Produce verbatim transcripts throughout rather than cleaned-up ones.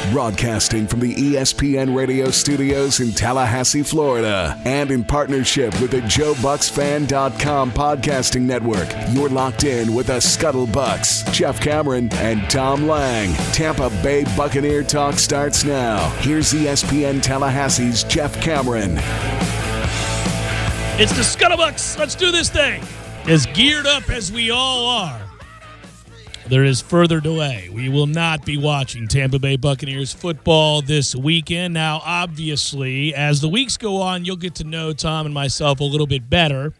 Broadcasting from the E S P N radio studios in Tallahassee, Florida, and in partnership with the Joe Bucks Fan dot com podcasting network, you're locked in with the Scuttle Bucks. Jeff Cameron and Tom Lang. Tampa Bay Buccaneer talk starts now. Here's E S P N Tallahassee's Jeff Cameron. It's the Scuttlebucks. Let's do this thing. As geared up as we all are, there is further delay. We will not be watching Tampa Bay Buccaneers football this weekend. Now, obviously, as the weeks go on, you'll get to know Tom and myself a little bit better.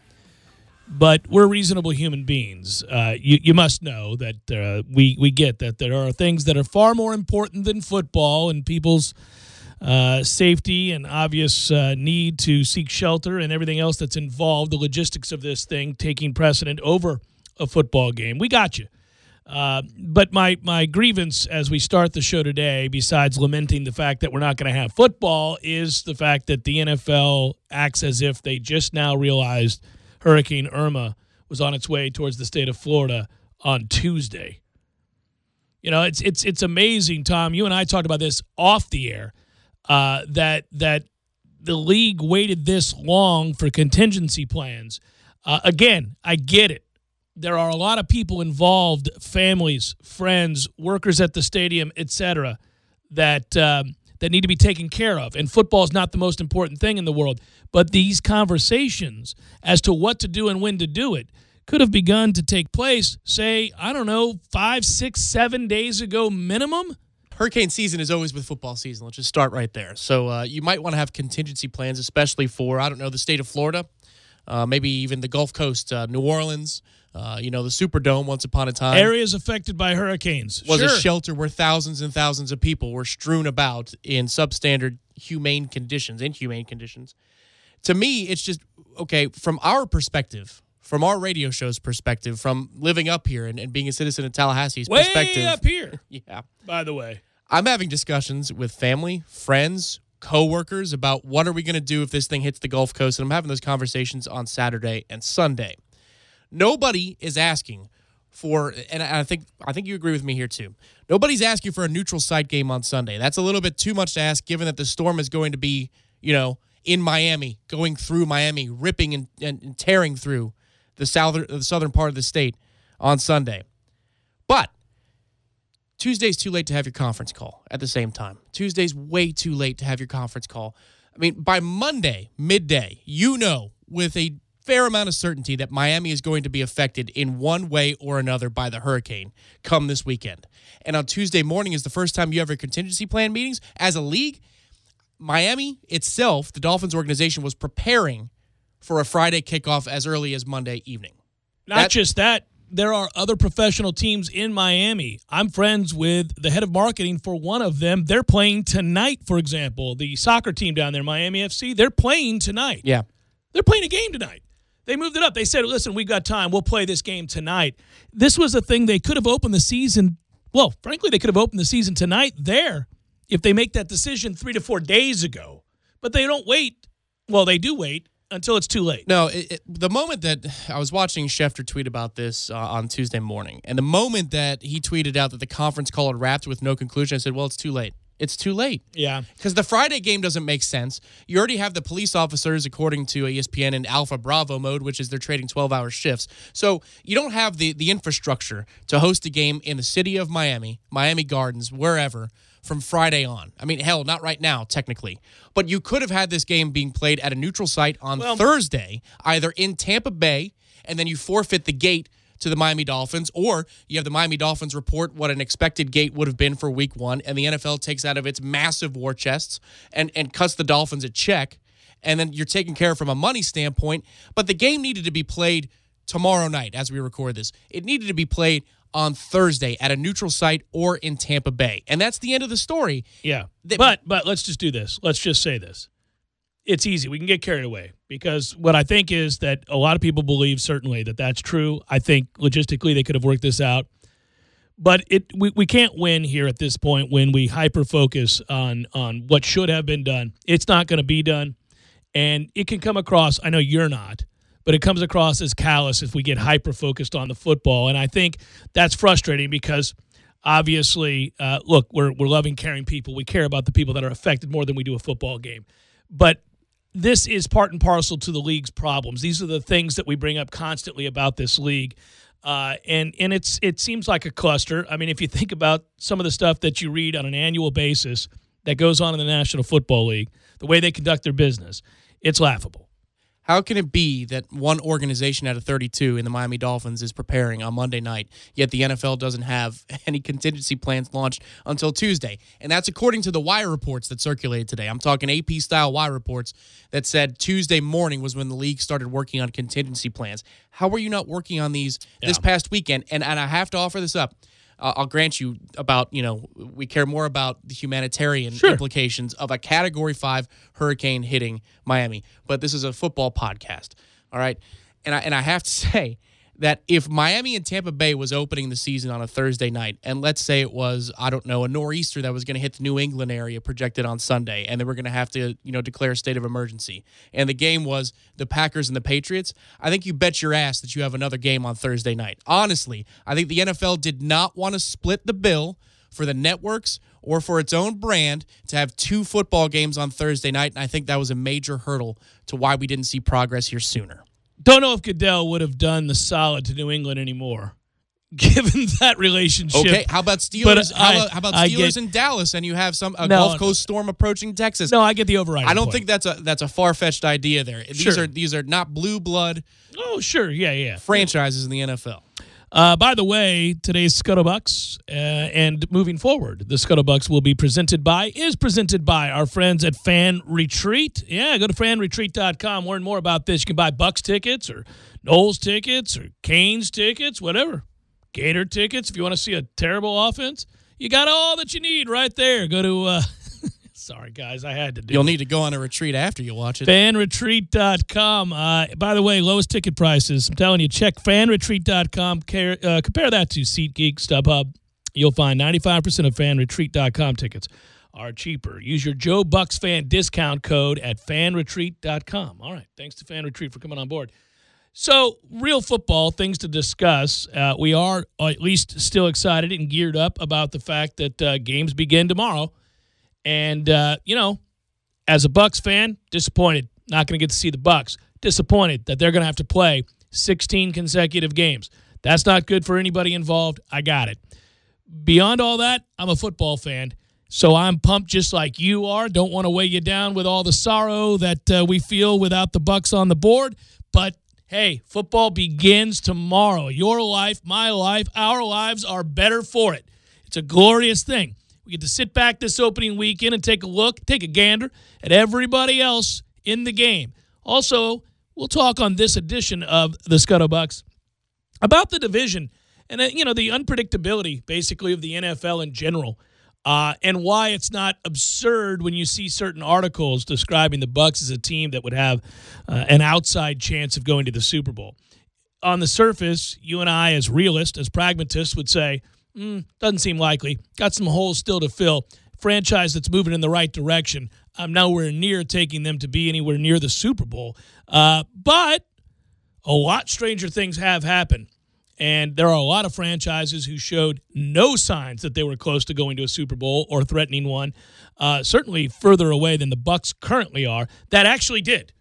But we're reasonable human beings. Uh, you, you must know that uh, we, we get that there are things that are far more important than football and people's Uh, safety and obvious uh, need to seek shelter and everything else that's involved, the logistics of this thing taking precedent over a football game. We got you. Uh, but my, my grievance as we start the show today, besides lamenting the fact that we're not going to have football, is the fact that the N F L acts as if they just now realized Hurricane Irma was on its way towards the state of Florida on Tuesday. You know, it's it's it's amazing, Tom. You and I talked about this off the air. Uh, that that the league waited this long for contingency plans. Uh, again, I get it. There are a lot of people involved, families, friends, workers at the stadium, et cetera, that um, that need to be taken care of. And football is not the most important thing in the world. But these conversations as to what to do and when to do it could have begun to take place, say, I don't know, five, six, seven days ago minimum. Hurricane season is always with football season. Let's just start right there. So uh, you might want to have contingency plans, especially for, I don't know, the state of Florida, uh, maybe even the Gulf Coast, uh, New Orleans, uh, you know, the Superdome once upon a time. Areas affected by hurricanes. Was sure. a shelter where thousands and thousands of people were strewn about in substandard, humane conditions, inhumane conditions. To me, it's just, okay, from our perspective, from our radio show's perspective, from living up here and, and being a citizen of Tallahassee's Way perspective. up here. Yeah. By the way. I'm having discussions with family, friends, coworkers about what are we going to do if this thing hits the Gulf Coast, and I'm having those conversations on Saturday and Sunday. Nobody is asking for, and I think I think you agree with me here too, nobody's asking for a neutral site game on Sunday. That's a little bit too much to ask given that the storm is going to be, you know, in Miami, going through Miami, ripping and, and, and tearing through the southern, the southern part of the state on Sunday. But Tuesday's too late to have your conference call at the same time. Tuesday's way too late to have your conference call. I mean, by Monday, midday, you know with a fair amount of certainty that Miami is going to be affected in one way or another by the hurricane come this weekend. And on Tuesday morning is the first time you have your contingency plan meetings. As a league, Miami itself, the Dolphins organization, was preparing for a Friday kickoff as early as Monday evening. Not that, just that. There are other professional teams in Miami. I'm friends with the head of marketing for one of them. They're playing tonight, for example. The soccer team down there, Miami F C, they're playing tonight. Yeah. They're playing a game tonight. They moved it up. They said, listen, we've got time. We'll play this game tonight. This was a thing they could have opened the season. Well, frankly, they could have opened the season tonight there if they make that decision three to four days ago. But they don't wait. Well, they do wait until it's too late. No, it, it, the moment that I was watching Schefter tweet about this uh, on Tuesday morning, and the moment that he tweeted out that the conference call had wrapped with no conclusion, I said, well, it's too late. It's too late. Yeah. Because the Friday game doesn't make sense. You already have the police officers, according to E S P N, in Alpha Bravo mode, which is they're trading twelve-hour shifts. So you don't have the, the infrastructure to host a game in the city of Miami, Miami Gardens, wherever, from Friday on. I mean, hell, not right now, technically. But you could have had this game being played at a neutral site on well, Thursday, either in Tampa Bay, and then you forfeit the gate to the Miami Dolphins, or you have the Miami Dolphins report what an expected gate would have been for week one, and the N F L takes out of its massive war chests and, and cuts the Dolphins a check, and then you're taken care of from a money standpoint. But the game needed to be played tomorrow night as we record this. It needed to be played on Thursday at a neutral site or in Tampa Bay. And that's the end of the story. Yeah. But but let's just do this. Let's just say this. It's easy. We can get carried away because what I think is that a lot of people believe certainly that that's true. I think logistically they could have worked this out. But it we, we can't win here at this point when we hyper-focus on, on what should have been done. It's not going to be done. And it can come across, I know you're not, but it comes across as callous if we get hyper-focused on the football. And I think that's frustrating because Obviously, uh, look, we're we're loving, caring people. We care about the people that are affected more than we do a football game. But this is part and parcel to the league's problems. These are the things that we bring up constantly about this league. Uh, and and it's it seems like a cluster. I mean, if you think about some of the stuff that you read on an annual basis that goes on in the National Football League, the way they conduct their business, it's laughable. How can it be that one organization out of thirty-two in the Miami Dolphins is preparing on Monday night, yet the N F L doesn't have any contingency plans launched until Tuesday? And that's according to the wire reports that circulated today. I'm talking A P-style wire reports that said Tuesday morning was when the league started working on contingency plans. How were you not working on these yeah. this past weekend? And, and I have to offer this up. Uh, I'll grant you about, you know, we care more about the humanitarian sure. implications of a Category five hurricane hitting Miami. But this is a football podcast, all right? And I, and I have to say that if Miami and Tampa Bay was opening the season on a Thursday night, and let's say it was, I don't know, a nor'easter that was going to hit the New England area projected on Sunday, and they were going to have to, you know, declare a state of emergency, and the game was the Packers and the Patriots, I think you bet your ass that you have another game on Thursday night. Honestly, I think the N F L did not want to split the bill for the networks or for its own brand to have two football games on Thursday night, and I think that was a major hurdle to why we didn't see progress here sooner. Don't know if Goodell would have done the solid to New England anymore, given that relationship. Okay, how about Steelers? How, I, about, how about I Steelers get, in Dallas, and you have some a no, Gulf Coast storm approaching Texas? No, I get the overriding I don't point. think that's a that's a far fetched idea. There, these sure. are these are not blue blood. Oh, sure, yeah, yeah. Franchises in the N F L. Uh, by the way, today's Scuttlebucks uh, and moving forward, the Scuttlebucks will be presented by, is presented by our friends at Fan Retreat. Yeah, go to fan retreat dot com. Learn more about this. You can buy Bucks tickets or Knowles tickets or Canes tickets, whatever. Gator tickets if you want to see a terrible offense. You got all that you need right there. Go to, uh, sorry, guys, I had to do You'll it. need to go on a retreat after you watch it. fan retreat dot com. Uh, by the way, lowest ticket prices. I'm telling you, check fan retreat dot com. Compare, uh, compare that to SeatGeek, StubHub. You'll find ninety-five percent of fan retreat dot com tickets are cheaper. Use your Joe Bucks fan discount code at fan retreat dot com. All right, thanks to Fan Retreat for coming on board. So, real football, things to discuss. Uh, we are at least still excited and geared up about the fact that uh, games begin tomorrow. And, uh, you know, as a Bucks fan, disappointed. Not going to get to see the Bucks. Disappointed that they're going to have to play sixteen consecutive games. That's not good for anybody involved. I got it. Beyond all that, I'm a football fan. So I'm pumped just like you are. Don't want to weigh you down with all the sorrow that uh, we feel without the Bucks on the board. But, hey, football begins tomorrow. Your life, my life, our lives are better for it. It's a glorious thing. We get to sit back this opening weekend and take a look, take a gander at everybody else in the game. Also, we'll talk on this edition of the Scuttlebucks about the division and, uh, you know, the unpredictability, basically, of the N F L in general, uh, and why it's not absurd when you see certain articles describing the Bucks as a team that would have uh, an outside chance of going to the Super Bowl. On the surface, you and I, as realists, as pragmatists, would say, Mm, doesn't seem likely. Got some holes still to fill. Franchise that's moving in the right direction. I'm nowhere near taking them to be anywhere near the Super Bowl. Uh, but a lot stranger things have happened. And there are a lot of franchises who showed no signs that they were close to going to a Super Bowl or threatening one, uh, certainly further away than the Bucks currently are, that actually did.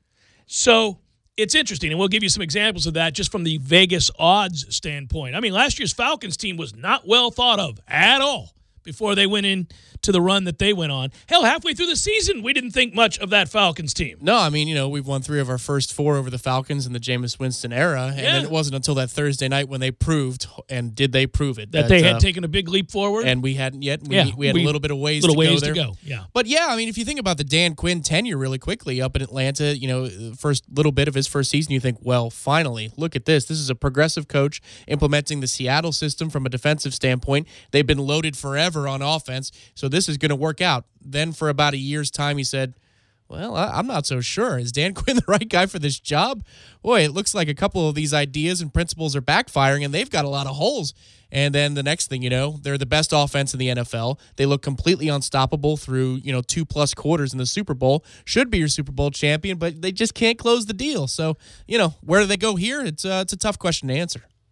So it's interesting, and we'll give you some examples of that just from the Vegas odds standpoint. I mean, last year's Falcons team was not well thought of at all before they went in to the run that they went on. Hell, halfway through the season, we didn't think much of that Falcons team. No, I mean, you know, we've won three of our first four over the Falcons in the Jameis Winston era, and yeah. then it wasn't until that Thursday night when they proved, and did they prove it, that, that they had uh, taken a big leap forward, and we hadn't yet. We, yeah, we had we, a little bit of ways, little to, ways go there. to go. Yeah, but yeah, I mean, if you think about the Dan Quinn tenure really quickly up in Atlanta, you know, first little bit of his first season, you think, well, finally, look at this. This is a progressive coach implementing the Seattle system from a defensive standpoint. They've been loaded forever on offense, so this is going to work out. Then for about a year's time, he said, well, I, I'm not so sure. Is Dan Quinn the right guy for this job? Boy, it looks like a couple of these ideas and principles are backfiring, and they've got a lot of holes. And then the next thing you know, they're the best offense in the N F L. They look completely unstoppable through, you know, two-plus quarters in the Super Bowl. Should be your Super Bowl champion, but they just can't close the deal. So, you know, where do they go here? It's, uh, it's a tough question to answer.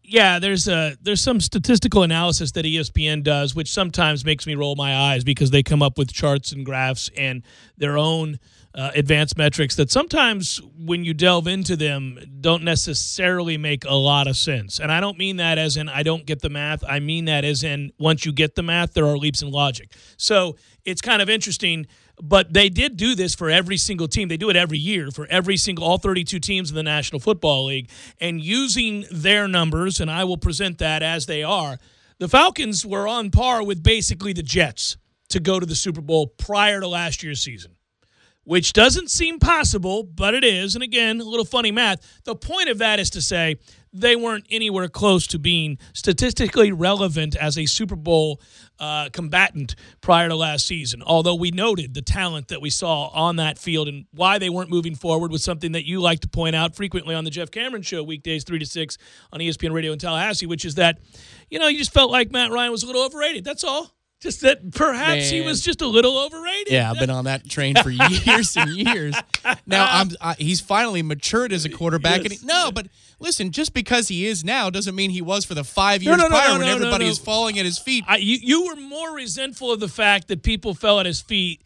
yeah, there's a there's some statistical analysis that E S P N does, which sometimes makes me roll my eyes because they come up with charts and graphs and their own uh, advanced metrics that sometimes, when you delve into them, don't necessarily make a lot of sense. And I don't mean that as in I don't get the math. I mean that as in once you get the math, there are leaps in logic. So it's kind of interesting. But they did do this for every single team. They do it every year for every single, all thirty-two teams in the National Football League. And using their numbers, and I will present that as they are, the Falcons were on par with basically the Jets to go to the Super Bowl prior to last year's season, which doesn't seem possible, but it is. And again, a little funny math. The point of that is to say they weren't anywhere close to being statistically relevant as a Super Bowl uh, combatant prior to last season, although we noted the talent that we saw on that field and why they weren't moving forward was something that you like to point out frequently on the Jeff Cameron Show, weekdays three to six on E S P N Radio in Tallahassee, which is that, you know, you just felt like Matt Ryan was a little overrated. That's all. Just that perhaps Man. he was just a little overrated. Yeah, I've been on that train for years and years. Now I'm uh, he's finally matured as a quarterback. Yes. And he, no, but listen, just because he is now doesn't mean he was for the five years no, no, prior no, no, when no, everybody no, no. is falling at his feet. I, you, you were more resentful of the fact that people fell at his feet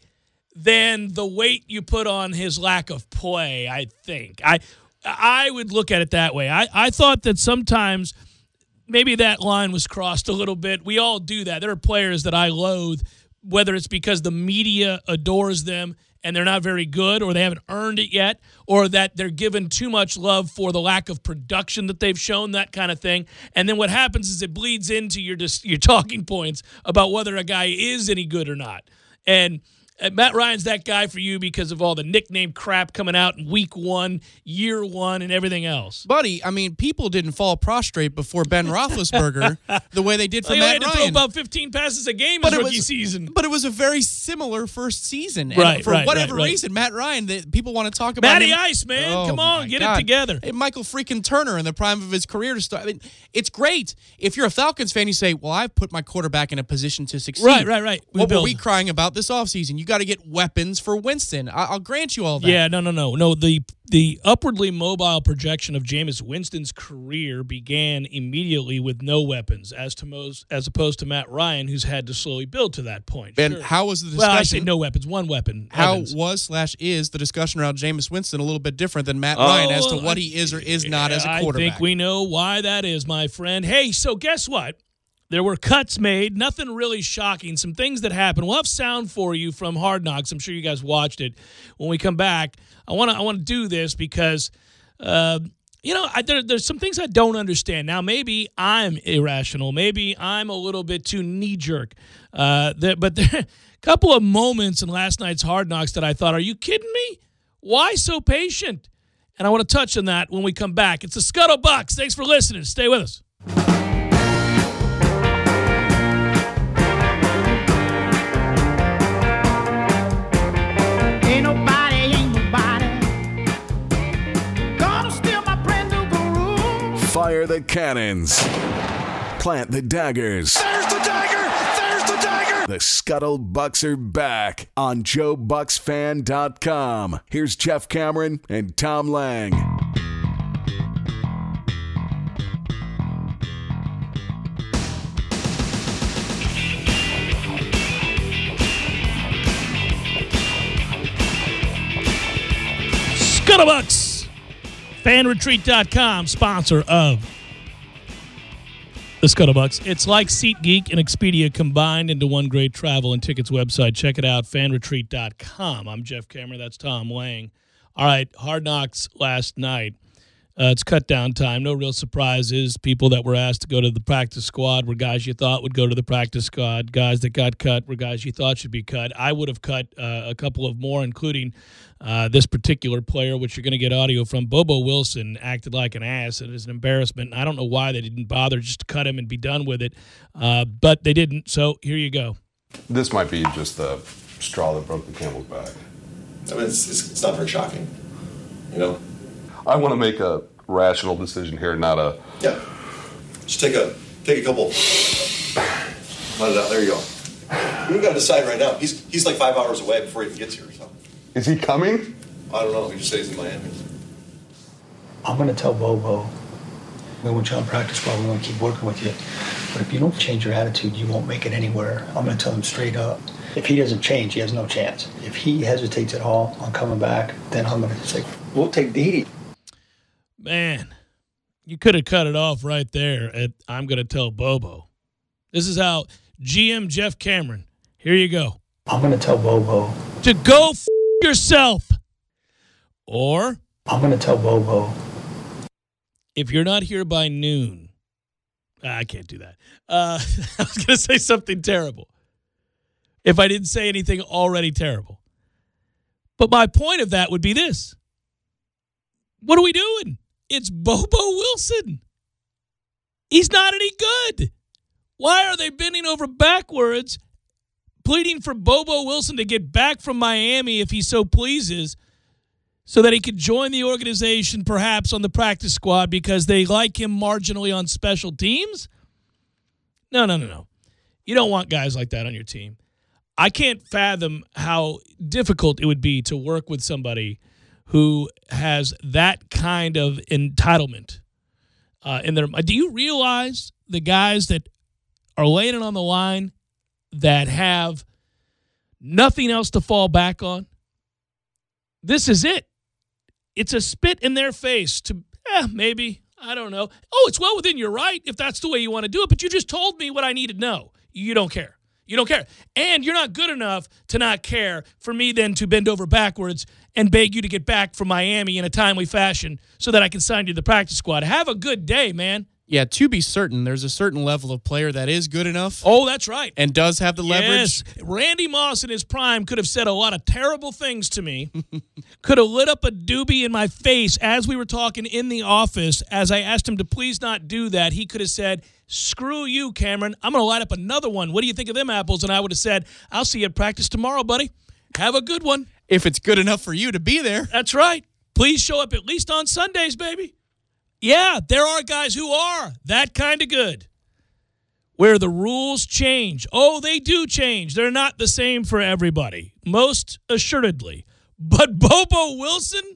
than the weight you put on his lack of play, I think. I I would look at it that way. I, I thought that sometimes – maybe that line was crossed a little bit. We all do that. There are players that I loathe, whether it's because the media adores them and they're not very good or they haven't earned it yet, or that they're given too much love for the lack of production that they've shown, that kind of thing. And then what happens is it bleeds into your your talking points about whether a guy is any good or not. And Matt Ryan's that guy for you because of all the nickname crap coming out in week one, year one, and everything else. Buddy, I mean, people didn't fall prostrate before Ben Roethlisberger the way they did for well, Matt Ryan. He had to Ryan. throw about fifteen passes a game but his rookie was, season. But it was a very similar first season. Right, and for right, whatever right, right. reason, Matt Ryan, the, people want to talk about Matty him. Ice, man. Oh, Come on, get God. it together. Hey, Michael freaking Turner in the prime of his career to start. I mean, it's great. If you're a Falcons fan, you say, well, I've put my quarterback in a position to succeed. Right, right, right. We what build. were we crying about this offseason? You got to get weapons for Winston. I- I'll grant you all that. Yeah, no, no, no. No, the the upwardly mobile projection of Jameis Winston's career began immediately with no weapons, as to most, as opposed to Matt Ryan, who's had to slowly build to that point. And sure. how was the discussion? Well, I say no weapons, one weapon. How Evans. was slash is the discussion around Jameis Winston a little bit different than Matt Ryan oh, as to what he is or is not as a quarterback? I think we know why that is, my friend. Hey, so guess what? There were cuts made, nothing really shocking, some things that happened. We'll have sound for you from Hard Knocks. I'm sure you guys watched it. When we come back, I want to I want to do this because, uh, you know, I, there, there's some things I don't understand. Now, maybe I'm irrational. Maybe I'm a little bit too knee-jerk. Uh, there, but there are a couple of moments in last night's Hard Knocks that I thought, are you kidding me? Why so patient? And I want to touch on that when we come back. It's the Scuttle Bucks. Thanks for listening. Stay with us. Ain't nobody, ain't nobody gonna steal my brand new groove. Fire the cannons. Plant the daggers. There's the dagger! There's the dagger! The Scuttle Bucks are back on Joe Bucks Fan dot com. Here's Jeff Cameron and Tom Lang. Scuttlebucks, Fan Retreat dot com, sponsor of the Scuttlebucks. It's like SeatGeek and Expedia combined into one great travel and tickets website. Check it out, Fan Retreat dot com. I'm Jeff Cameron. That's Tom Lang. All right, Hard Knocks last night. Uh, it's cut down time. No real surprises. People that were asked to go to the practice squad were guys you thought would go to the practice squad. Guys that got cut were guys you thought should be cut. I would have cut uh, a couple of more, including uh, this particular player, which you're going to get audio from. Bobo Wilson acted like an ass. It is an embarrassment. I don't know why they didn't bother just to cut him and be done with it, uh, but they didn't, so here you go. This might be just the straw that broke the camel's back. I mean, it's, it's, it's not very shocking, you know? I want to make a rational decision here, not a... Yeah. Just take a take a couple... Let it out. There you go. We don't got to decide right now. He's he's like five hours away before he even gets here, so... Is he coming? I don't know. He just said he's in Miami. I'm going to tell Bobo We want you on practice squad. We want to keep working with you. But if you don't change your attitude, you won't make it anywhere. I'm going to tell him straight up. If he doesn't change, he has no chance. If he hesitates at all on coming back, then I'm going to say, we'll take the heat. Man, you could have cut it off right there at I'm going to tell Bobo. This is how G M Jeff Cameron, here you go. I'm going to tell Bobo. To go f- yourself. Or I'm going to tell Bobo. If you're not here by noon, I can't do that. Uh, I was going to say something terrible if I didn't say anything already terrible. But my point of that would be this. What are we doing? It's Bobo Wilson. He's not any good. Why are they bending over backwards, pleading for Bobo Wilson to get back from Miami if he so pleases, so that he could join the organization perhaps on the practice squad because they like him marginally on special teams? No, no, no, no. You don't want guys like that on your team. I can't fathom how difficult it would be to work with somebody who has that kind of entitlement uh, in their. Do you realize the guys that are laying it on the line that have nothing else to fall back on? This is it. It's a spit in their face to, eh, maybe, I don't know. Oh, it's well within your right if that's the way you want to do it, but you just told me what I need to know. You don't care. You don't care. And you're not good enough to not care for me then to bend over backwards and beg you to get back from Miami in a timely fashion so that I can sign you to the practice squad. Have a good day, man. Yeah, to be certain, there's a certain level of player that is good enough. Oh, that's right. And does have the leverage. Yes. Randy Moss in his prime could have said a lot of terrible things to me, could have lit up a doobie in my face as we were talking in the office. As I asked him to please not do that, he could have said, screw you, Cameron. I'm going to light up another one. What do you think of them apples? And I would have said, I'll see you at practice tomorrow, buddy. Have a good one. If it's good enough for you to be there. That's right. Please show up at least on Sundays, baby. Yeah, there are guys who are that kind of good where the rules change. Oh, they do change. They're not the same for everybody, most assuredly. But Bobo Wilson,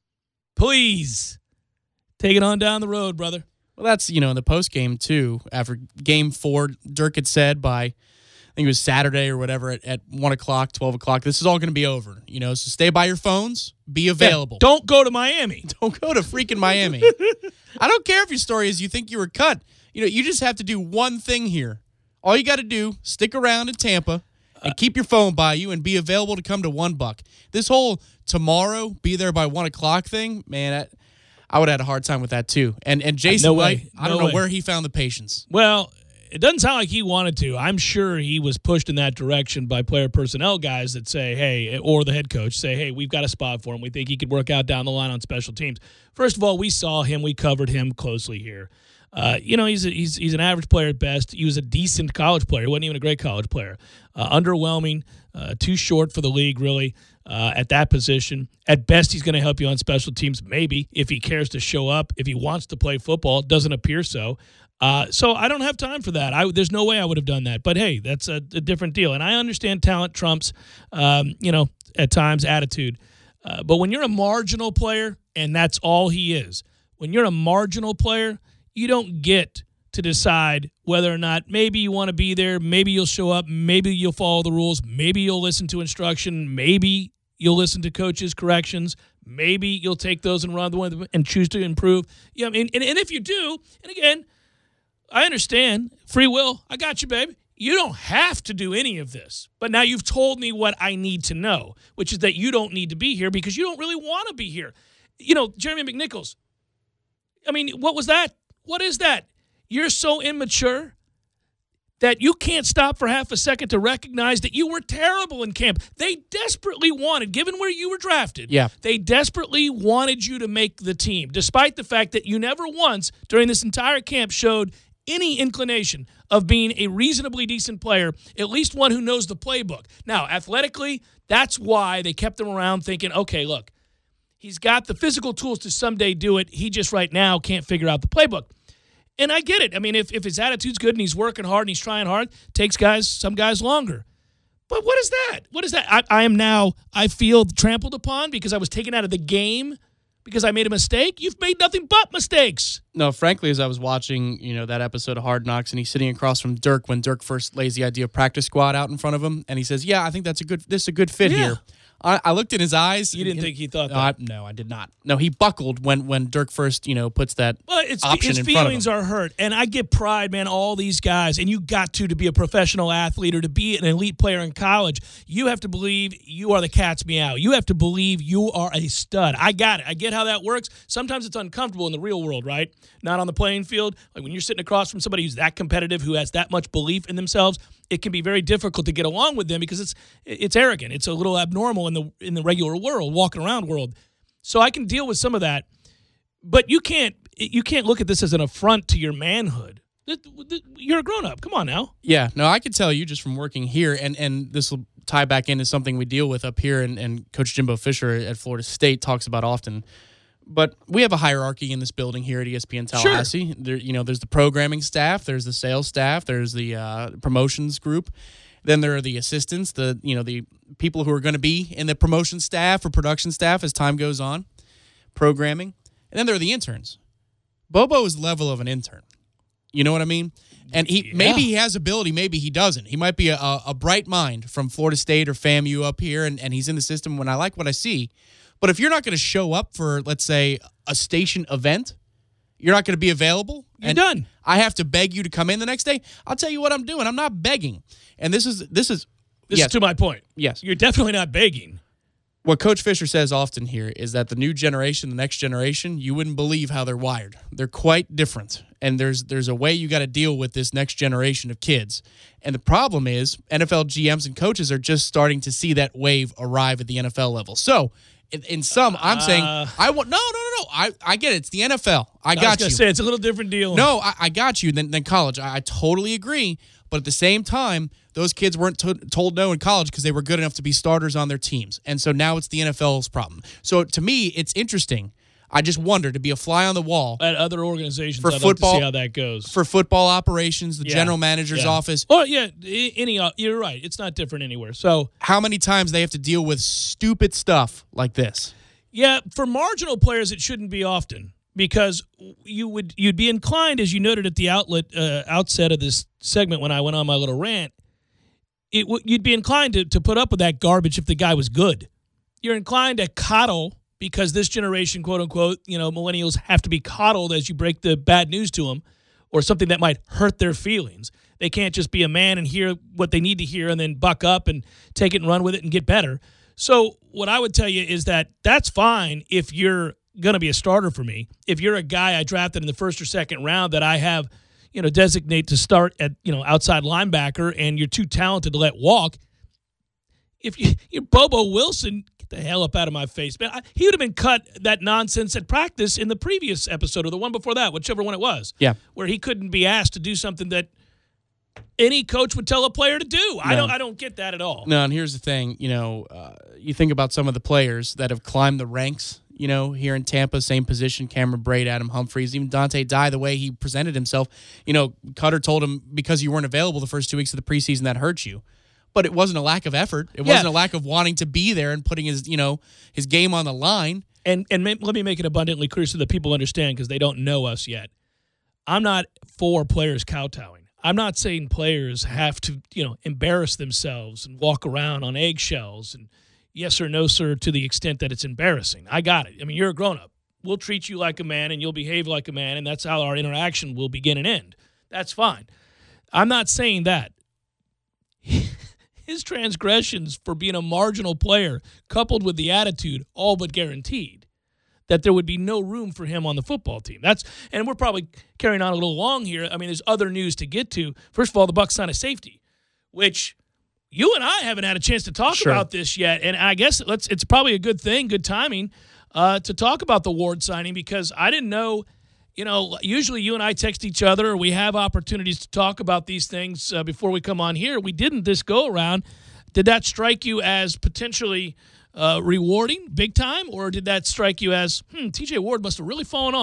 please take it on down the road, brother. Well, that's, you know, in the postgame, too. After game four, Dirk had said by, I think it was Saturday or whatever, at, at one o'clock, twelve o'clock, this is all going to be over. You know, so stay by your phones, be available. Yeah, don't go to Miami. Don't go to freaking Miami. I don't care if your story is you think you were cut. You know, you just have to do one thing here. All you got to do, stick around in Tampa and keep your phone by you and be available to come to One Buck. This whole tomorrow, be there by one o'clock thing, man, I, I would have had a hard time with that too. And and Jason no White, way. I don't no know way. where he found the patience. Well, it doesn't sound like he wanted to. I'm sure he was pushed in that direction by player personnel guys that say, hey, or the head coach say, hey, we've got a spot for him. We think he could work out down the line on special teams. First of all, we saw him. We covered him closely here. Uh, you know, he's, a, he's he's an average player at best. He was a decent college player. He wasn't even a great college player. Uh, underwhelming, uh, too short for the league, really, uh, at that position. At best, he's going to help you on special teams, maybe, if he cares to show up, if he wants to play football. It doesn't appear so. Uh, so I don't have time for that. I, there's no way I would have done that. But, hey, that's a, a different deal. And I understand talent trumps, um, you know, at times attitude. Uh, but when you're a marginal player, and that's all he is, when you're a marginal player, you don't get to decide whether or not maybe you want to be there, maybe you'll show up, maybe you'll follow the rules, maybe you'll listen to instruction, maybe you'll listen to coaches' corrections, maybe you'll take those and run with them and choose to improve. Yeah, I mean, and, and if you do, and again, I understand, free will, I got you, baby. You don't have to do any of this. But now you've told me what I need to know, which is that you don't need to be here because you don't really want to be here. You know, Jeremy McNichols, I mean, what was that? What is that? You're so immature that you can't stop for half a second to recognize that you were terrible in camp. They desperately wanted, given where you were drafted, yeah. they desperately wanted you to make the team, despite the fact that you never once during this entire camp showed any inclination of being a reasonably decent player, at least one who knows the playbook. Now, athletically, that's why they kept him around thinking, okay, look, he's got the physical tools to someday do it. He just right now can't figure out the playbook. And I get it. I mean, if, if his attitude's good and he's working hard and he's trying hard, it takes guys, some guys longer. But what is that? What is that? I, I am now, I feel trampled upon because I was taken out of the game because I made a mistake. You've made nothing but mistakes. No, frankly, as I was watching, you know, that episode of Hard Knocks, and he's sitting across from Dirk when Dirk first lays the idea of practice squad out in front of him, and he says, "Yeah, I think that's a good. This is a good fit Yeah. here." I, I looked in his eyes. You didn't and, think he thought no, that? I, no, I did not. No, he buckled when when Dirk first, you know, puts that Well, it's, option his in front of him. feelings are hurt, and I get pride, man. All these guys, and you got to to be a professional athlete or to be an elite player in college. You have to believe you are the cat's meow. You have to believe you are a stud. I got it. I get how that works. Sometimes it's uncomfortable in the real world, right? Not on the playing field. Like when you're sitting across from somebody who's that competitive, who has that much belief in themselves, it can be very difficult to get along with them because it's it's arrogant. It's a little abnormal in the in the regular world, walking around world. So I can deal with some of that, but you can't you can't look at this as an affront to your manhood. You're a grown up. Come on now. Yeah, no, I could tell you just from working here, and and this will tie back into something we deal with up here, and, and Coach Jimbo Fisher at Florida State talks about often. But we have a hierarchy in this building here at E S P N Tallahassee. Sure. There, you know, there's the programming staff, there's the sales staff, there's the uh, promotions group. Then there are the assistants, the you know the people who are going to be in the promotion staff or production staff as time goes on, programming. And then there are the interns. Bobo is the level of an intern. You know what I mean? And he yeah. maybe he has ability, maybe he doesn't. He might be a, a, a bright mind from Florida State or FAMU up here, and, and he's in the system when I like what I see. But if you're not going to show up for, let's say, a station event, you're not going to be available. You're and done. I have to beg you to come in the next day. I'll tell you what I'm doing. I'm not begging. And this is this is This yes, is to my point. Yes. You're definitely not begging. What Coach Fisher says often here is that the new generation, the next generation, you wouldn't believe how they're wired. They're quite different. And there's there's a way you got to deal with this next generation of kids. And the problem is N F L G Ms and coaches are just starting to see that wave arrive at the N F L level. So in, in some, I'm saying, Uh, I want no, no, no, no. I, I get it. It's the N F L. I I was got gonna you. say it's a little different deal. No, I, I got you than, than college. I, I totally agree. But at the same time, those kids weren't to- told no in college because they were good enough to be starters on their teams. And so now it's the N F L's problem. So to me, it's interesting. I just wonder, to be a fly on the wall At other organizations, For I'd football- like to see how that goes. for football operations, the Yeah. general manager's Yeah. office, Oh yeah, i- any uh, you're right. It's not different anywhere. So how many times they have to deal with stupid stuff like this. yeah, for marginal players, it shouldn't be often because you would you'd be inclined, as you noted at the outlet uh, outset of this segment when I went on my little rant, it w- you'd be inclined to to put up with that garbage if the guy was good. You're inclined to coddle because this generation, quote unquote, you know, millennials have to be coddled as you break the bad news to them or something that might hurt their feelings. They can't just be a man and hear what they need to hear and then buck up and take it and run with it and get better. So what I would tell you is that that's fine if you're going to be a starter for me. If you're a guy I drafted in the first or second round that I have, you know, designate to start at, you know, outside linebacker and you're too talented to let walk. If you, you're Bobo Wilson, get the hell up out of my face, man. I, he would have been cut that nonsense at practice in the previous episode or the one before that, whichever one it was. Yeah. Where he couldn't be asked to do something that any coach would tell a player to do. I No. don't I don't get that at all. No, and here's the thing. You know, uh, you think about some of the players that have climbed the ranks, you know, here in Tampa, same position, Cameron Braid, Adam Humphries, even Dante Dye, the way he presented himself. You know, Cutter told him because you weren't available the first two weeks of the preseason, that hurt you. But it wasn't a lack of effort. It Yeah. wasn't a lack of wanting to be there and putting his, you know, his game on the line. And and ma- let me make it abundantly clear so that people understand because they don't know us yet. I'm not for players kowtowing. I'm not saying players have to, you know, embarrass themselves and walk around on eggshells and yes or no, sir, to the extent that it's embarrassing. I got it. I mean, you're a grown-up. We'll treat you like a man and you'll behave like a man, and that's how our interaction will begin and end. That's fine. I'm not saying that. His transgressions for being a marginal player, coupled with the attitude, all but guaranteed that there would be no room for him on the football team. That's and we're probably carrying on a little long here. I mean, there's other news to get to. First of all, the Bucs signed a safety, which you and I haven't had a chance to talk Sure. about this yet. And I guess let's it's probably a good thing, good timing, uh, to talk about the Ward signing because I didn't know. You know, usually you and I text each other or we have opportunities to talk about these things uh, before we come on here. We didn't this go around. Did that strike you as potentially uh, rewarding, big time, or did that strike you as, hmm, T J Ward must have really fallen off?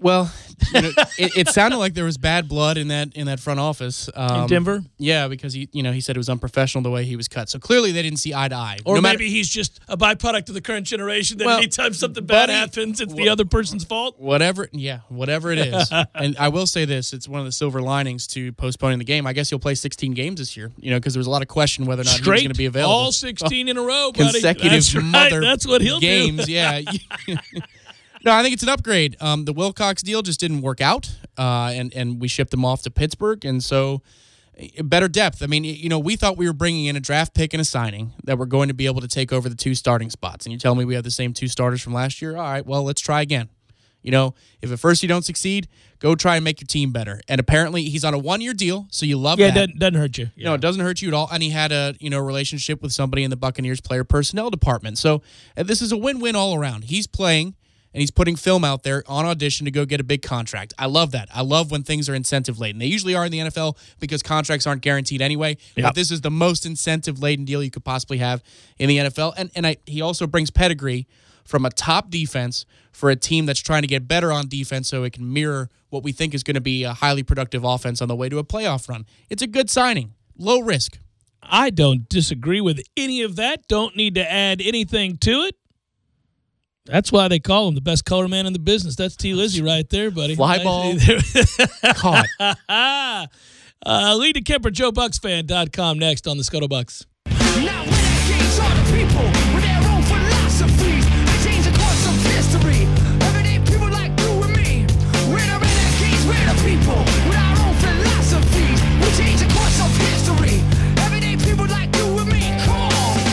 Well, you know, it, it sounded like there was bad blood in that in that front office um, in Denver. Yeah, because he, you know, he said it was unprofessional the way he was cut. So clearly they didn't see eye to eye. Or no maybe matter, he's just a byproduct of the current generation. That Well, anytime something bad buddy, happens, it's the wh- other person's fault. whatever. Yeah, whatever it is. And I will say this: it's one of the silver linings to postponing the game. I guess he'll play sixteen games this year. You know, because there was a lot of question whether or not he was Straight, going to be available. all sixteen in a row, buddy. Consecutive That's right. mother That's what he'll games. do. Yeah. No, I think it's an upgrade. Um, the Wilcox deal just didn't work out, uh, and and we shipped them off to Pittsburgh, and so uh, better depth. I mean, you know, we thought we were bringing in a draft pick and a signing that were going to be able to take over the two starting spots, and you tell me we have the same two starters from last year. All right, well, let's try again. You know, if at first you don't succeed, go try and make your team better. And apparently, he's on a one-year deal, so you love Yeah, that. it doesn't, doesn't hurt you. Yeah. No, it doesn't hurt you at all. And he had a you know relationship with somebody in the Buccaneers player personnel department. So uh, this is a win-win all around. He's playing. And he's putting film out there on audition to go get a big contract. I love that. I love when things are incentive-laden. They usually are in the N F L because contracts aren't guaranteed anyway. Yep. But this is the most incentive-laden deal you could possibly have in the N F L. And and I, he also brings pedigree from a top defense for a team that's trying to get better on defense so it can mirror what we think is going to be a highly productive offense on the way to a playoff run. It's a good signing. Low risk. I don't disagree with any of that. Don't need to add anything to it. That's why they call him the best color man in the business. That's T. Lizzy right there, buddy. Fly ball. Caught. uh, Lee DeKemper, Joe Bucks Fan dot com next on the Scuttlebucks. Now when I kings are the people with their own philosophies, they change the course of history. Everyday people like you and me. We're the red kings, we're the people with our own philosophies. We change the course of history. Everyday people like you and me. Come on.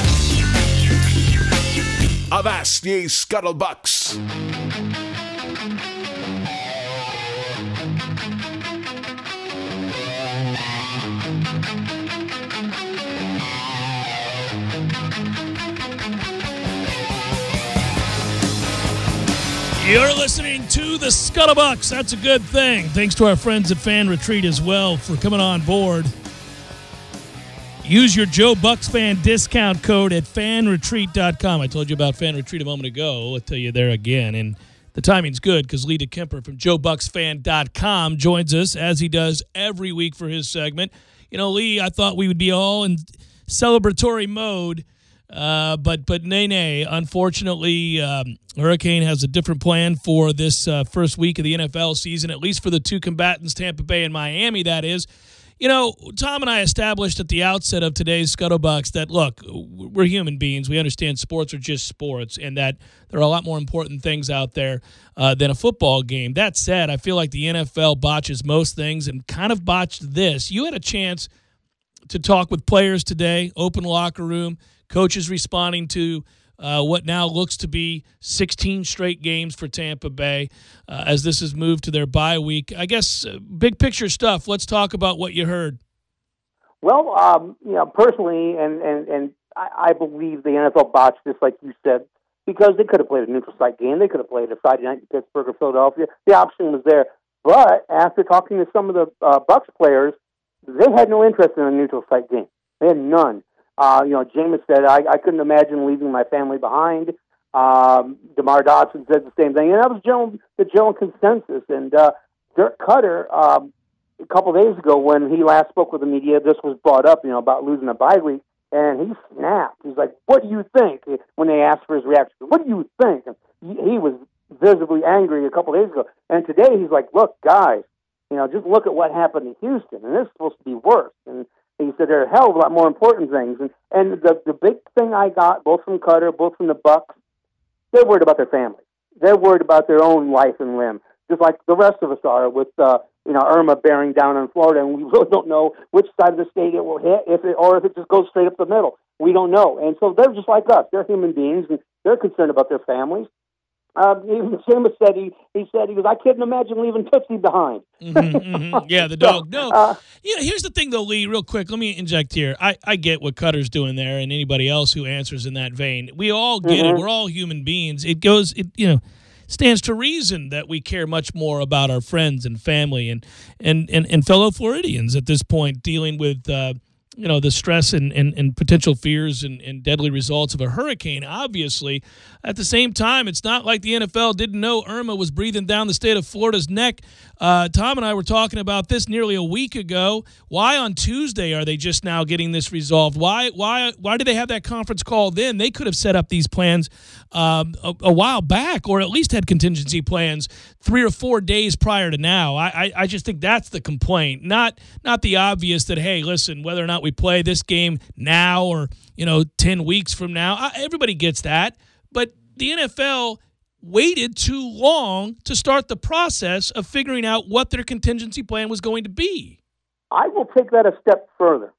Avast ye Scuttlebucks. You're listening to the Scuttlebucks. That's a good thing. Thanks to our friends at Fan Retreat as well for coming on board. Use your Joe Bucks Fan discount code at fan retreat dot com. I told you about Fan Retreat a moment ago. I'll tell you there again. And the timing's good because Lee DeKemper from Joe Bucks Fan dot com joins us as he does every week for his segment. You know, Lee, I thought we would be all in celebratory mode, uh, but but nay, nay. Unfortunately, um, Hurricane has a different plan for this uh, first week of the N F L season, at least for the two combatants, Tampa Bay and Miami, that is. You know, Tom and I established at the outset of today's Scuttlebucks that, look, we're human beings. We understand sports are just sports and that there are a lot more important things out there uh, than a football game. That said, I feel like the N F L botches most things and kind of botched this. You had a chance to talk with players today, open locker room, coaches responding to Uh, what now looks to be sixteen straight games for Tampa Bay uh, as this has moved to their bye week. I guess uh, big picture stuff. Let's talk about what you heard. Well, um, you know, personally, and, and, and I, I believe the N F L botched this, like you said, because they could have played a neutral site game. They could have played a Friday night in Pittsburgh or Philadelphia. The option was there. But after talking to some of the uh, Bucs players, they had no interest in a neutral site game. They had none. Uh, you know, Jameis said, I, I couldn't imagine leaving my family behind. Um, DeMar Dodson said the same thing. And that was general, the general consensus. And uh, Dirk Cutter, um, a couple days ago when he last spoke with the media, this was brought up, you know, about losing a bye week. And he snapped. He's like, what do you think? When they asked for his reaction, what do you think? And he, he was visibly angry a couple days ago. And today he's like, look, guys, you know, just look at what happened in Houston. And this is supposed to be worse. And he said there are a hell of a lot more important things. And and the the big thing I got, both from Cutter, both from the Bucs, they're worried about their families. They're worried about their own life and limb, just like the rest of us are with, uh, you know, Irma bearing down on Florida. And we really don't know which side of the state it will hit, if it, or if it just goes straight up the middle. We don't know. And so they're just like us. They're human beings, and they're concerned about their families. Uh, even Seamus said he he said he goes, I couldn't imagine leaving Tootsie behind. mm-hmm, mm-hmm. Yeah, the dog. No, uh, yeah. Here's the thing, though, Lee. Real quick, let me inject here. I, I get what Cutter's doing there, and anybody else who answers in that vein. We all get mm-hmm. it. We're all human beings. It goes. It you know stands to reason that we care much more about our friends and family and and and, and fellow Floridians at this point, dealing with uh, you know, the stress and, and, and potential fears and, and deadly results of a hurricane, obviously. At the same time, it's not like the N F L didn't know Irma was breathing down the state of Florida's neck. Uh, Tom and I were talking about this nearly a week ago. Why on Tuesday are they just now getting this resolved? Why why why did they have that conference call then? They could have set up these plans um, a, a while back, or at least had contingency plans three or four days prior to now. I, I, I just think that's the complaint, not not the obvious that, hey, listen, whether or not we play this game now or, you know, ten weeks from now, I, everybody gets that. But the N F L waited too long to start the process of figuring out what their contingency plan was going to be. I will take that a step further.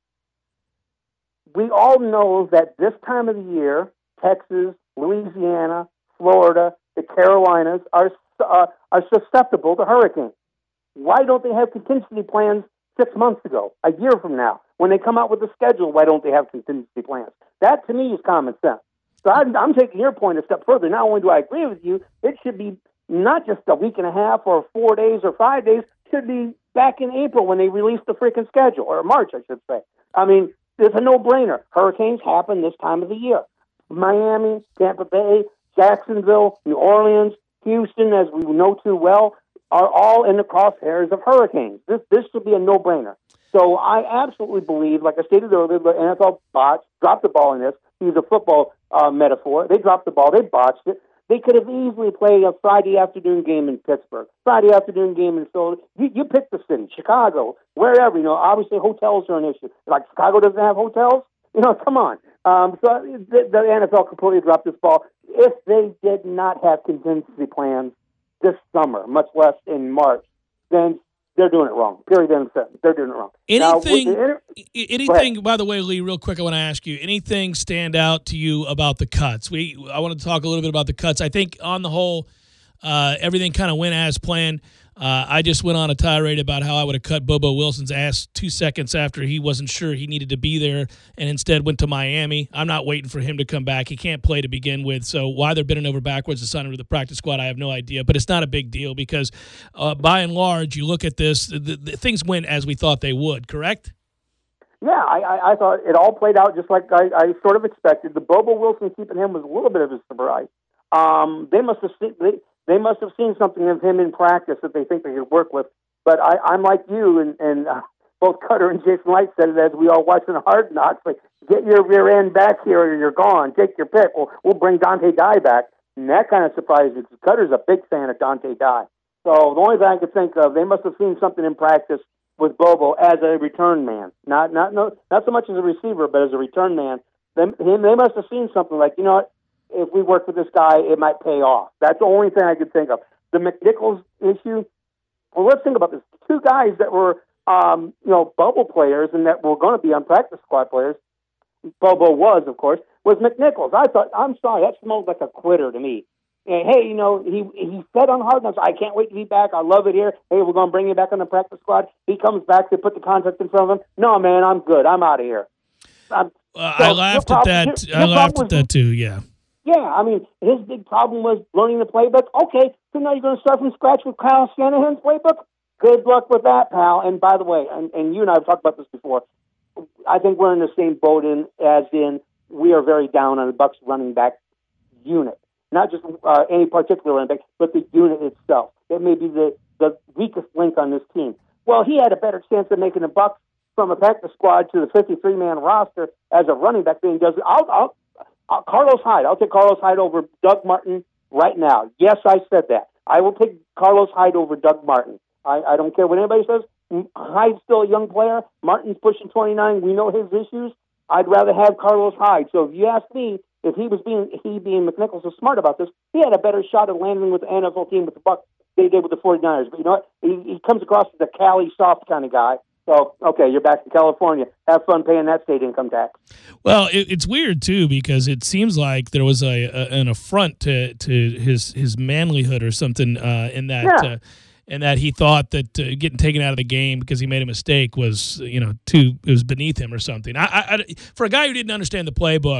We all know that this time of the year, Texas, Louisiana, Florida, the Carolinas are uh, are susceptible to hurricanes. Why don't they have contingency plans six months ago, a year from now? When they come out with the schedule, why don't they have contingency plans? That, to me, is common sense. So I'm, I'm taking your point a step further. Not only do I agree with you, it should be not just a week and a half or four days or five days. It should be back in April when they release the freaking schedule, or March, I should say. I mean, it's a no-brainer. Hurricanes happen this time of the year. Miami, Tampa Bay, Jacksonville, New Orleans, Houston, as we know too well, are all in the crosshairs of hurricanes. This this should be a no-brainer. So I absolutely believe, like I stated earlier, the N F L botched, dropped the ball in this. Use a football uh, metaphor. They dropped the ball. They botched it. They could have easily played a Friday afternoon game in Pittsburgh, Friday afternoon game in Philadelphia. You, you pick the city, Chicago, wherever. You know, obviously hotels are an issue. Like Chicago doesn't have hotels. You know, come on. Um, so the, the N F L completely dropped this ball. If they did not have contingency plans this summer, much less in March, then they're doing it wrong. Period. End of sentence. They're doing it wrong. Anything, now, inter- anything. By the way, Lee, real quick, I want to ask you: anything stand out to you about the cuts? We, I want to talk a little bit about the cuts. I think on the whole, uh, everything kind of went as planned. Uh, I just went on a tirade about how I would have cut Bobo Wilson's ass two seconds after he wasn't sure he needed to be there and instead went to Miami. I'm not waiting for him to come back. He can't play to begin with. So why they're bending over backwards to sign him to the practice squad, I have no idea. But it's not a big deal because uh, by and large, you look at this, the, the, things went as we thought they would, correct? Yeah, I, I, I thought it all played out just like I, I sort of expected. The Bobo Wilson keeping him was a little bit of a surprise. Um, they must have seen, they, they must have seen something of him in practice that they think they could work with. But I, I'm like you, and, and uh, both Cutter and Jason Light said it as we all watching Hard Knocks. Like, get your rear end back here, or you're gone. Take your pick. We'll, we'll bring Dante Dye back. And that kind of surprised me because Cutter's a big fan of Dante Dye. So the only thing I could think of, they must have seen something in practice with Bobo as a return man, not not no, not so much as a receiver, but as a return man. They, they must have seen something like, you know what, if we work with this guy, it might pay off. That's the only thing I could think of. The McNichols issue, well, let's think about this. Two guys that were, um, you know, bubble players and that were going to be on practice squad players, Bobo was, of course, was McNichols. I thought, I'm sorry, that smelled like a quitter to me. And, hey, you know, he he said on Hard Knocks, I can't wait to be back. I love it here. Hey, we're going to bring you back on the practice squad. He comes back, they put the contract in front of him. No, man, I'm good. I'm out of here. I'm, uh, so I laughed at that. Your, your I laughed at that, too, yeah. Yeah, I mean, his big problem was learning the playbook. Okay, so now you're going to start from scratch with Kyle Shanahan's playbook? Good luck with that, pal. And by the way, and, and you and I have talked about this before, I think we're in the same boat in as in we are very down on the Bucs running back unit. Not just uh, any particular running back, but the unit itself. It may be the, the weakest link on this team. Well, he had a better chance of making the Bucs from a practice squad to the fifty-three man roster as a running back than he does. I'll, I'll, I'll, Carlos Hyde. I'll take Carlos Hyde over Doug Martin right now. Yes, I said that. I will take Carlos Hyde over Doug Martin. I, I don't care what anybody says. Hyde's still a young player. Martin's pushing twenty-nine. We know his issues. I'd rather have Carlos Hyde. So if you ask me, if he was being he being McNichols was smart about this, he had a better shot at landing with the N F L team with the Bucs than he did with the forty-niners. But you know what? He, he comes across as a Cali soft kind of guy. So, okay, you're back to California. Have fun paying that state income tax. Well, it, it's weird, too, because it seems like there was a, a an affront to, to his his manlyhood or something uh, in that yeah. uh, in that he thought that uh, getting taken out of the game because he made a mistake was, you know, too it was beneath him or something. I, I, I, for a guy who didn't understand the playbook,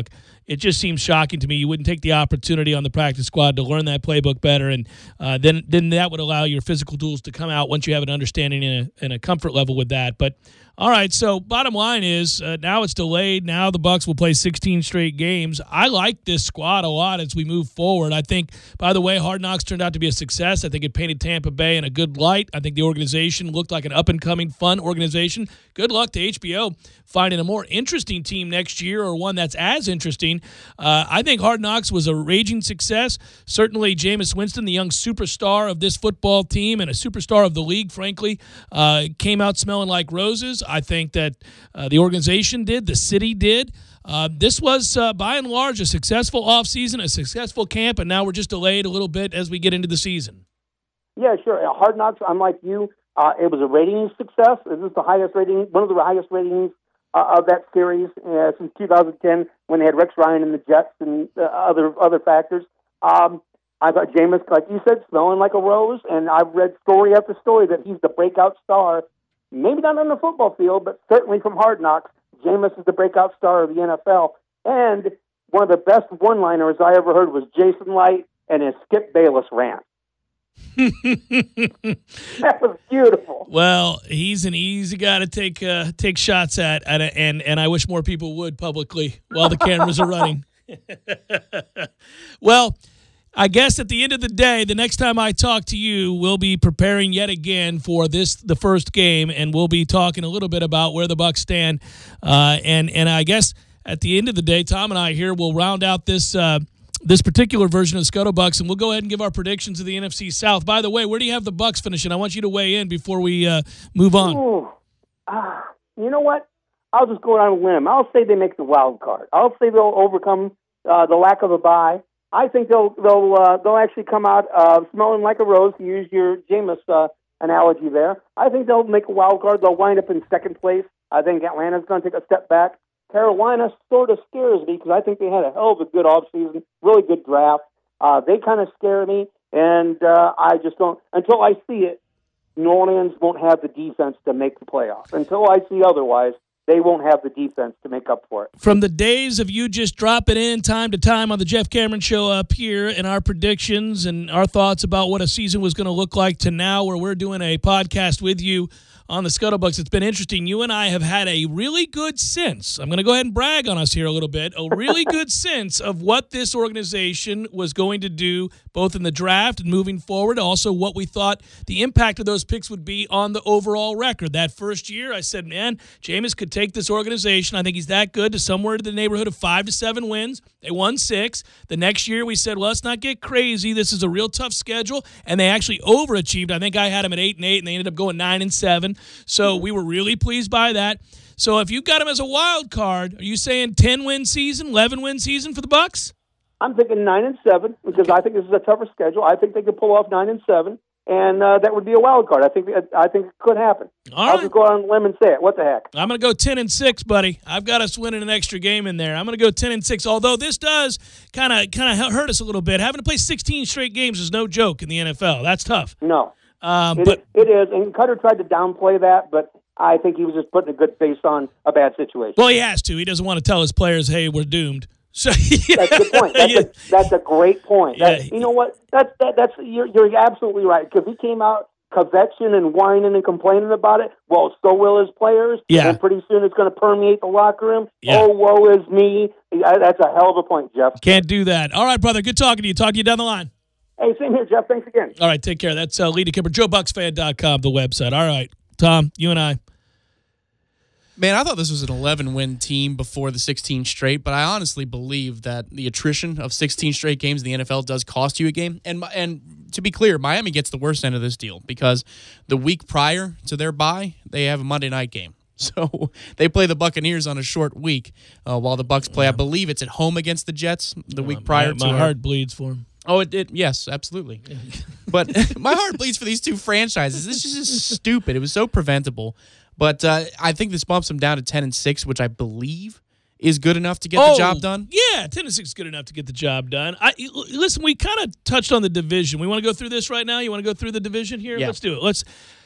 it just seems shocking to me. You wouldn't take the opportunity on the practice squad to learn that playbook better, and uh, then then that would allow your physical tools to come out once you have an understanding and a, and a comfort level with that. But all right, so bottom line is uh, now it's delayed. Now the Bucs will play sixteen straight games. I like this squad a lot as we move forward. I think, by the way, Hard Knocks turned out to be a success. I think it painted Tampa Bay in a good light. I think the organization looked like an up-and-coming, fun organization. Good luck to H B O finding a more interesting team next year or one that's as interesting. Uh, I think Hard Knocks was a raging success. Certainly, Jameis Winston, the young superstar of this football team and a superstar of the league, frankly, uh, came out smelling like roses. I think that uh, the organization did, the city did. Uh, this was, uh, by and large, a successful offseason, a successful camp, and now we're just delayed a little bit as we get into the season. Yeah, sure. Hard Knocks, I'm like you. Uh, it was a ratings success. This is the highest rating, one of the highest ratings uh, of that series uh, since two thousand ten when they had Rex Ryan and the Jets and uh, other other factors. Um, I thought Jameis, like you said, smelling like a rose, and I've read story after story that he's the breakout star. Maybe not on the football field, but certainly from Hard Knocks. Jameis is the breakout star of the N F L. And one of the best one-liners I ever heard was Jason Light and his Skip Bayless rant. That was beautiful. Well, he's an easy guy to take uh, take shots at, at a, and, and I wish more people would publicly while the cameras are running. Well, I guess at the end of the day, the next time I talk to you, we'll be preparing yet again for this, the first game, and we'll be talking a little bit about where the Bucs stand. Uh, and and I guess at the end of the day, Tom and I here will round out this uh, this particular version of Scuttlebucks, and we'll go ahead and give our predictions of the N F C South. By the way, where do you have the Bucs finishing? I want you to weigh in before we uh, move on. Ooh, uh, you know what? I'll just go on a limb. I'll say they make the wild card. I'll say they'll overcome uh, the lack of a bye. I think they'll they'll uh, they'll actually come out uh, smelling like a rose, to use your Jameis uh, analogy there. I think they'll make a wild card. They'll wind up in second place. I think Atlanta's going to take a step back. Carolina sort of scares me because I think they had a hell of a good offseason, really good draft. Uh, they kind of scare me, and uh, I just don't, until I see it, New Orleans won't have the defense to make the playoffs. Until I see otherwise, they won't have the defense to make up for it. From the days of you just dropping in time to time on the Jeff Cameron Show up here and our predictions and our thoughts about what a season was going to look like to now where we're doing a podcast with you on the Scuttlebucks, it's been interesting. You and I have had a really good sense. I'm going to go ahead and brag on us here a little bit. A really good sense of what this organization was going to do, both in the draft and moving forward. Also, what we thought the impact of those picks would be on the overall record. That first year, I said, man, Jameis could take this organization. I think he's that good to somewhere to the neighborhood of five to seven wins. They won six. The next year, we said, well, let's not get crazy. This is a real tough schedule. And they actually overachieved. I think I had them at eight and eight, and they ended up going nine and seven. So we were really pleased by that. So if you've got them as a wild card, are you saying ten-win season, eleven-win season for the Bucs? I'm thinking nine and seven because I think this is a tougher schedule. I think they could pull off nine and seven, and uh, that would be a wild card. I think I think it could happen. All I'll right. just go out on a limb and say it. What the heck? I'm going to go ten and six, buddy. I've got us winning an extra game in there. I'm going to go ten and six. Although this does kind of kind of hurt us a little bit. Having to play sixteen straight games is no joke in the N F L. That's tough. No. Um, it, but it is, and Cutter tried to downplay that, but I think he was just putting a good face on a bad situation. Well, he has to. He doesn't want to tell his players, "Hey, we're doomed." So that's a good point. That's, yeah. a, that's a great point. Yeah. That, you know what? That's that, that's you're, you're absolutely right because he came out kvetching and whining and complaining about it. Well, so will his players. Yeah. And pretty soon it's going to permeate the locker room. Yeah. Oh, woe is me. That's a hell of a point, Jeff. Can't do that. All right, brother. Good talking to you. Talk to you down the line. Hey, same here, Jeff. Thanks again. All right, take care. That's uh, Lee DeKimper, Joe Bucks Fan dot com, the website. All right, Tom, you and I. Man, I thought this was an eleven-win team before the sixteen straight, but I honestly believe that the attrition of sixteen straight games in the N F L does cost you a game. And and to be clear, Miami gets the worst end of this deal because the week prior to their bye, they have a Monday night game. So they play the Buccaneers on a short week uh, while the Bucs play. I believe it's at home against the Jets the week prior. My, my to heart our, bleeds for him. Oh, it, it yes, absolutely. But my heart bleeds for these two franchises. This is just stupid. It was so preventable. But uh, I think this bumps them down to ten and six, which I believe is good enough to get oh, the job done. Yeah, ten and six is good enough to get the job done. I listen. We kind of touched on the division. We want to go through this right now. You want to go through the division here? Yeah. Let's do it. Let's.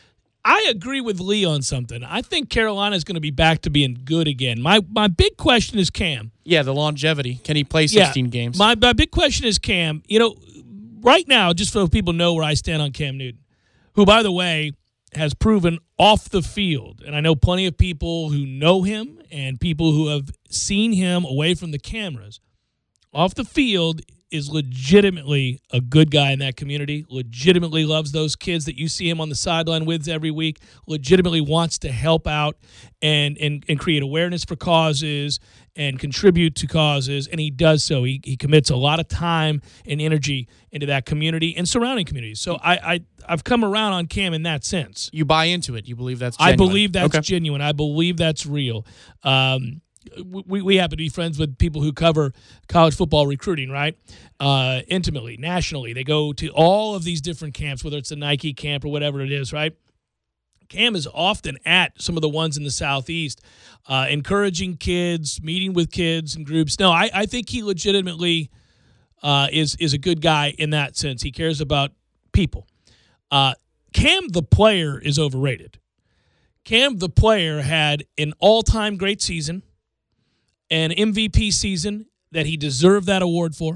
I agree with Lee on something. I think Carolina's going to be back to being good again. My my big question is Cam. Yeah, the longevity. Can he play sixteen yeah, games? My my big question is Cam. You know, right now, just so people know where I stand on Cam Newton, who, by the way, has proven off the field, and I know plenty of people who know him and people who have seen him away from the cameras. Off the field is legitimately a good guy in that community, legitimately loves those kids that you see him on the sideline with every week, legitimately wants to help out and, and, and create awareness for causes and contribute to causes, and he does so. He, he commits a lot of time and energy into that community and surrounding communities. So I, I, I've come around on Cam in that sense. You buy into it. You believe that's genuine. I believe that's okay. genuine. I believe that's real. Um, we, we happen to be friends with people who cover college football recruiting, right? Uh, intimately, nationally. They go to all of these different camps, whether it's a Nike camp or whatever it is, right? Cam is often at some of the ones in the Southeast, uh, encouraging kids, meeting with kids and groups. No, I, I think he legitimately uh, is, is a good guy in that sense. He cares about people. Uh, Cam, the player, is overrated. Cam, the player, had an all-time great season, an M V P season that he deserved that award for.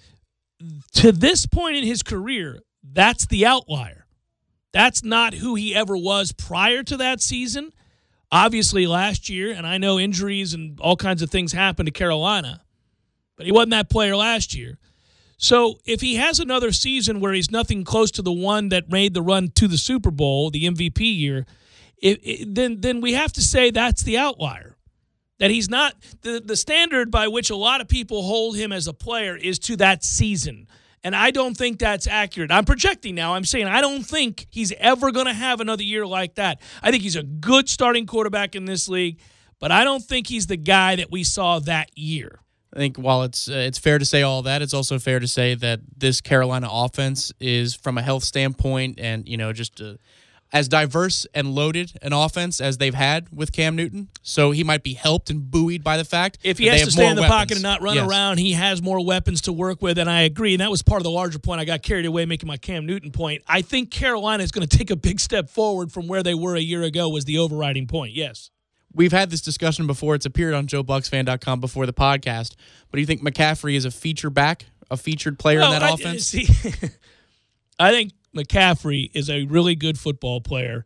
To this point in his career, that's the outlier. That's not who he ever was prior to that season. Obviously, last year, and I know injuries and all kinds of things happened to Carolina, but he wasn't that player last year. So if he has another season where he's nothing close to the one that made the run to the Super Bowl, the M V P year, it, it, then then we have to say that's the outlier. That he's not the, – the standard by which a lot of people hold him as a player is to that season. And I don't think that's accurate. I'm projecting now. I'm saying I don't think he's ever going to have another year like that. I think he's a good starting quarterback in this league, but I don't think he's the guy that we saw that year. I think while it's uh, it's fair to say all that, it's also fair to say that this Carolina offense is, from a health standpoint and, you know, just uh, as diverse and loaded an offense as they've had with Cam Newton. So he might be helped and buoyed by the fact if he that has they to have stay more in the weapons. pocket and not run yes. around, he has more weapons to work with, and I agree. And that was part of the larger point. I got carried away making my Cam Newton point. I think Carolina is going to take a big step forward from where they were a year ago was the overriding point, yes. We've had this discussion before. It's appeared on Joe Bucks Fan dot com before the podcast. But do you think McCaffrey is a feature back, a featured player no, in that I, offense? See, I think McCaffrey is a really good football player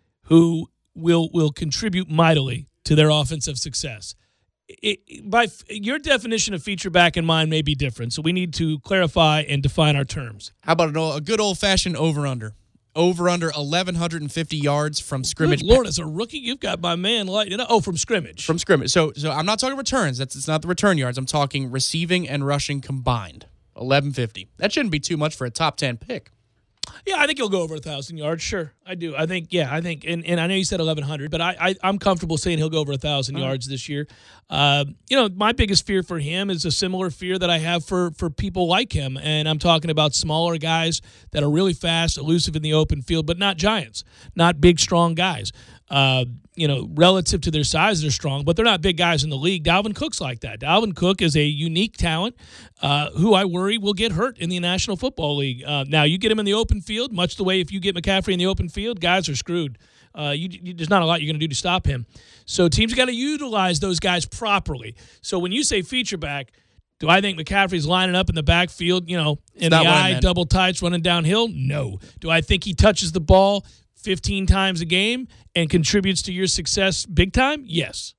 who will will contribute mightily to their offensive success. It, it, by your definition of feature back and mine may be different, so we need to clarify and define our terms. How about an, a good old-fashioned over-under? Over-under eleven fifty yards from scrimmage. Good Lord, as a rookie, you've got my man lighting up. Oh, from scrimmage. From scrimmage. So so I'm not talking returns. That's it's not the return yards. I'm talking receiving and rushing combined. eleven fifty. That shouldn't be too much for a top ten pick. Yeah, I think he'll go over one thousand yards. Sure, I do. I think, yeah, I think, and, and I know you said eleven hundred, but I, I, I'm comfortable saying he'll go over one thousand All yards right. this year. Uh, you know, my biggest fear for him is a similar fear that I have for, for people like him, and I'm talking about smaller guys that are really fast, elusive in the open field, but not giants, not big, strong guys. Uh, you know, relative to their size, they're strong, but they're not big guys in the league. Dalvin Cook's like that. Dalvin Cook is a unique talent uh, who I worry will get hurt in the National Football League. Uh, now, you get him in the open field, much the way if you get McCaffrey in the open field, guys are screwed. Uh, you, you, there's not a lot you're going to do to stop him. So teams got to utilize those guys properly. So when you say feature back, do I think McCaffrey's lining up in the backfield, you know, in the eye, double tights, running downhill? No. Do I think he touches the ball fifteen times a game and contributes to your success big time? Yes.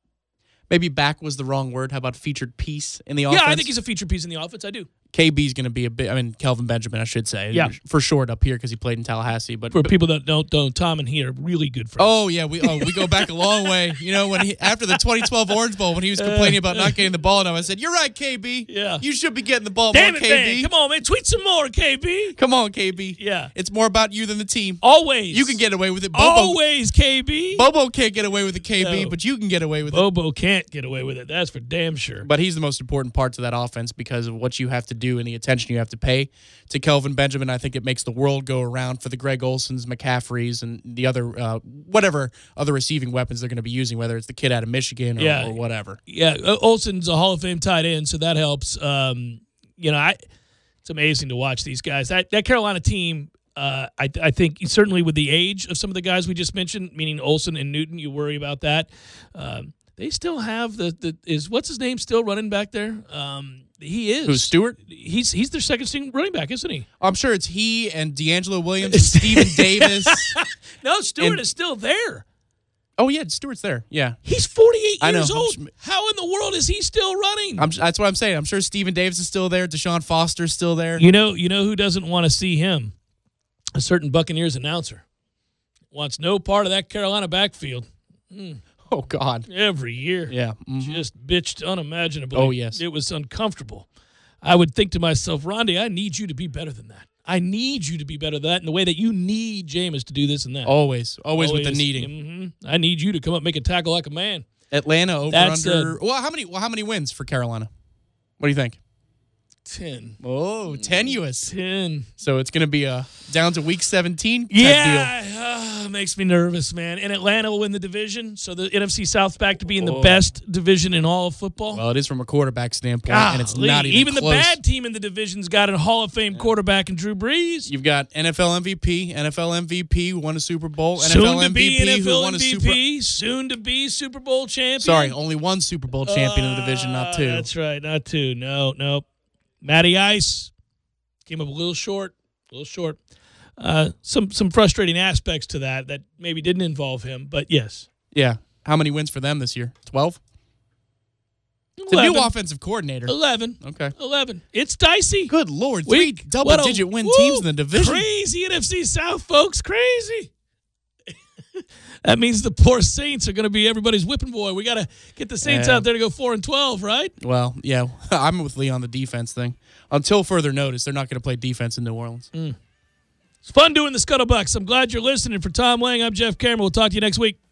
Maybe back was the wrong word. How about featured piece in the offense? Yeah, I think he's a featured piece in the offense. I do. K B's going to be a bit, I mean, Kelvin Benjamin, I should say. Yeah. For short up here because he played in Tallahassee. But For but, people that don't know, Tom and he are really good friends. Oh, yeah. We oh, we go back a long way. You know, when he after the twenty twelve Orange Bowl, when he was complaining about not getting the ball, and I said, you're right, K B. Yeah. You should be getting the ball Damn more, it, K B. man. Come on, man. Tweet some more, K B. Come on, K B. Yeah. It's more about you than the team. Always. You can get away with it. Bobo, Always, K B. Bobo can't get away with the K B, No. but you can get away with it. Bobo can't get away with it. That's for damn sure. But he's the most important part to that offense because of what you have to do and the attention you have to pay to Kelvin Benjamin. I think it makes the world go around for the Greg Olsons, McCaffreys, and the other, uh, whatever other receiving weapons they're going to be using, whether it's the kid out of Michigan or, Yeah. or whatever. Yeah, Olsen's a Hall of Fame tight end, so that helps. Um, you know, I it's amazing to watch these guys. That that Carolina team, Uh, I, I think certainly with the age of some of the guys we just mentioned, meaning Olsen and Newton, you worry about that. Um, they still have the, the is what's his name still running back there? Um, he is. Who's Stewart? He's he's their second string running back, isn't he? I'm sure it's he and D'Angelo Williams and Steven Davis. No, Stewart And- is still there. Oh, yeah, Stewart's there. Yeah. He's forty-eight I know. years I'm old. just- How in the world is he still running? I'm, that's what I'm saying. I'm sure Steven Davis is still there. Deshaun Foster's still there. You know, you know who doesn't want to see him? A certain Buccaneers announcer wants no part of that Carolina backfield. Oh, God. Every year. Yeah. Mhm. Just bitched unimaginably. Oh, yes. It was uncomfortable. I would think to myself, Rondi, I need you to be better than that. I need you to be better than that in the way that you need Jameis to do this and that. Always. Always, with the needing. hmm I need you to come up and make a tackle like a man. Atlanta over That's under. a- well, how many? Well, how many wins for Carolina? What do you think? Ten. Oh, tenuous. Ten. So it's going to be a down to week seventeen. Type deal. Yeah, uh, makes me nervous, man. And Atlanta will win the division, so the N F C South's back to being the best division in all of football. Well, it is from a quarterback standpoint, and it's Golly, not even, even close. the bad team in the division's got a Hall of Fame quarterback in Drew Brees. You've got N F L M V P, N F L M V P who won a Super Bowl, Soon N F L to be M V P N F who L won a M Super. V P, soon to be Super Bowl champion. Sorry, only one Super Bowl champion in the division, not two. Uh, That's right, not two. No, no. Matty Ice came up a little short, a little short. Uh, some some frustrating aspects to that that maybe didn't involve him, but yes. Yeah. How many wins for them this year? Twelve. It's a new offensive coordinator. Eleven. Okay. Eleven. It's dicey. Good Lord, three Week- what a- double-digit win woo, teams in the division. Crazy N F C South, folks. Crazy. That means the poor Saints are going to be everybody's whipping boy. We got to get the Saints Yeah. out there to go four and twelve, right? Well, yeah, I'm with Lee on the defense thing. Until further notice, they're not going to play defense in New Orleans. It's fun doing the Scuttlebucks. I'm glad you're listening. For Tom Lang, I'm Jeff Cameron. We'll talk to you next week.